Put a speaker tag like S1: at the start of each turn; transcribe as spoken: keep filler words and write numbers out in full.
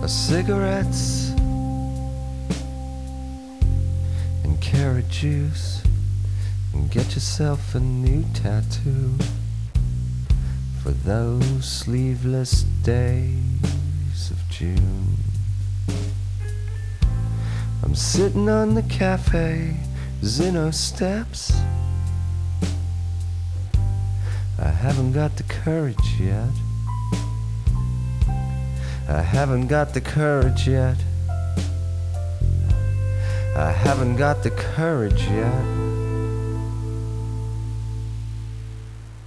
S1: cigarettes and carrot juice, and get yourself a new tattoo for those sleeveless days of June. I'm sitting on the cafe Zinno steps. I haven't got the courage yet. I haven't got the courage yet. I haven't got the courage yet